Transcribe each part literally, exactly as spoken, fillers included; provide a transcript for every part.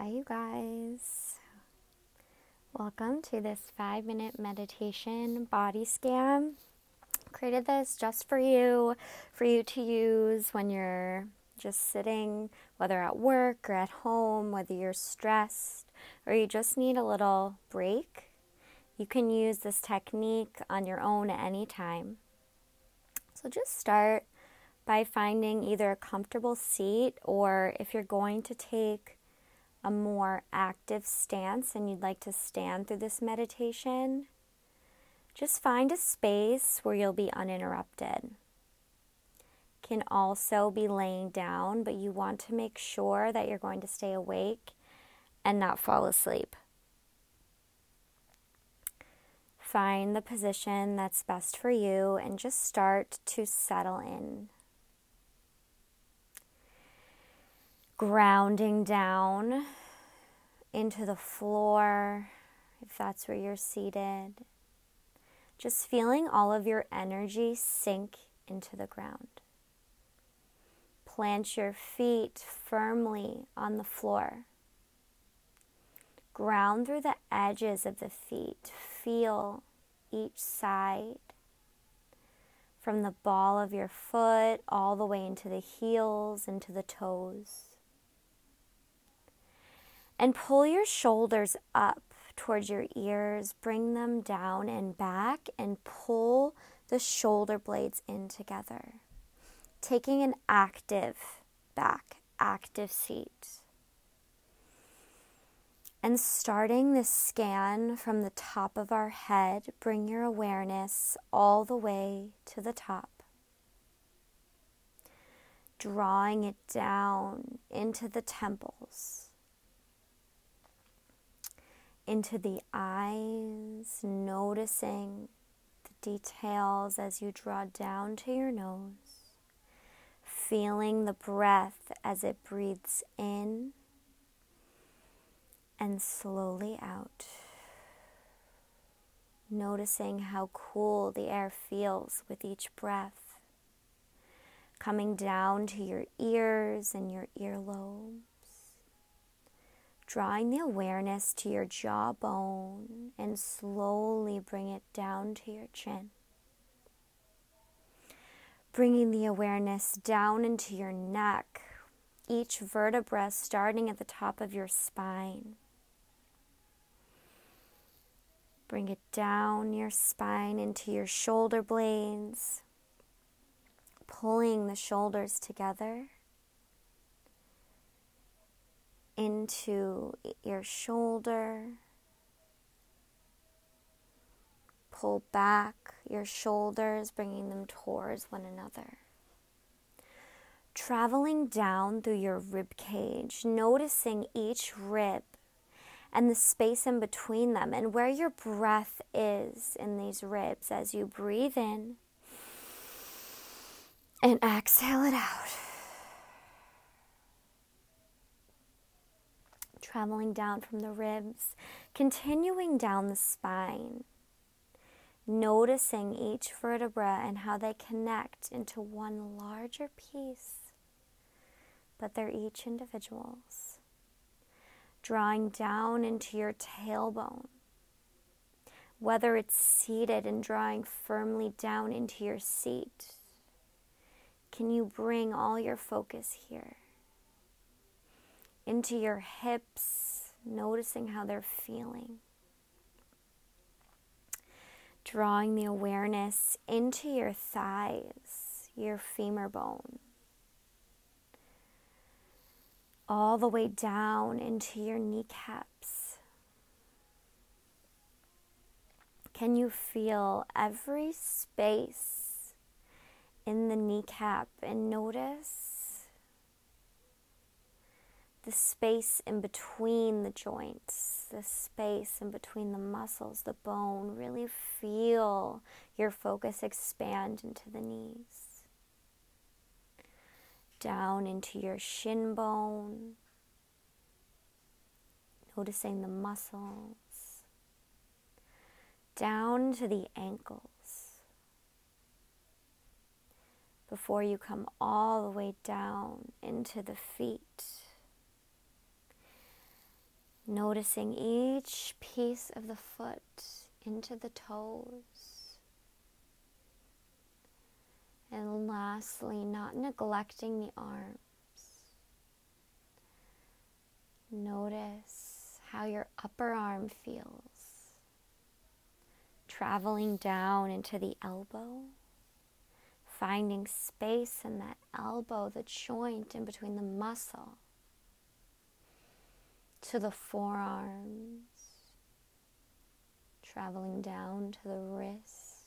Hi, you guys. Welcome to this five minute meditation body scan. Created this just for you, for you to use when you're just sitting, whether at work or at home, whether you're stressed or you just need a little break. You can use this technique on your own at any time. So just start by finding either a comfortable seat, or if you're going to take a more active stance and you'd like to stand through this meditation, just find a space where you'll be uninterrupted. Can also be laying down, but you want to make sure that you're going to stay awake and not fall asleep. Find the position that's best for you and just start to settle in. Grounding down into the floor, if that's where you're seated. Just feeling all of your energy sink into the ground. Plant your feet firmly on the floor. Ground through the edges of the feet. Feel each side. From the ball of your foot all the way into the heels, into the toes. And pull your shoulders up towards your ears, bring them down and back, and pull the shoulder blades in together. Taking an active back, active seat. And starting this scan from the top of our head, bring your awareness all the way to the top. Drawing it down into the temples. Into the eyes, noticing the details as you draw down to your nose, feeling the breath as it breathes in and slowly out, noticing how cool the air feels with each breath, coming down to your ears and your earlobes. Drawing the awareness to your jawbone and slowly bring it down to your chin. Bringing the awareness down into your neck, each vertebra starting at the top of your spine. Bring it down your spine into your shoulder blades, pulling the shoulders together. Into your shoulder, pull back your shoulders, bringing them towards one another. Traveling down through your rib cage, noticing each rib and the space in between them and where your breath is in these ribs as you breathe in and exhale it out. Traveling down from the ribs, continuing down the spine, noticing each vertebra and how they connect into one larger piece, but they're each individuals. Drawing down into your tailbone, whether it's seated and drawing firmly down into your seat. Can you bring all your focus here? Into your hips, noticing how they're feeling. Drawing the awareness into your thighs, your femur bone. All the way down into your kneecaps. Can you feel every space in the kneecap and notice the space in between the joints, the space in between the muscles, the bone? Really feel your focus expand into the knees. Down into your shin bone, noticing the muscles. Down to the ankles. Before you come all the way down into the feet. Noticing each piece of the foot into the toes. And lastly, not neglecting the arms. Notice how your upper arm feels, traveling down into the elbow, finding space in that elbow, the joint in between the muscle, to the forearms, traveling down to the wrists,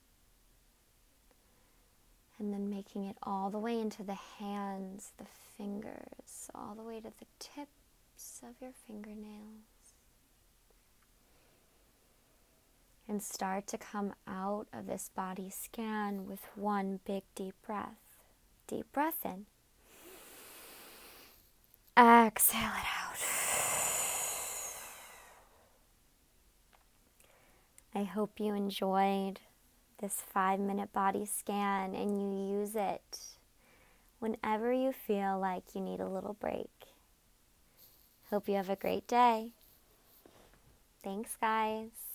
and then making it all the way into the hands, the fingers, all the way to the tips of your fingernails. And start to come out of this body scan with one big deep breath. Deep breath in. Exhale it out. I hope you enjoyed this five-minute body scan and you use it whenever you feel like you need a little break. Hope you have a great day. Thanks, guys.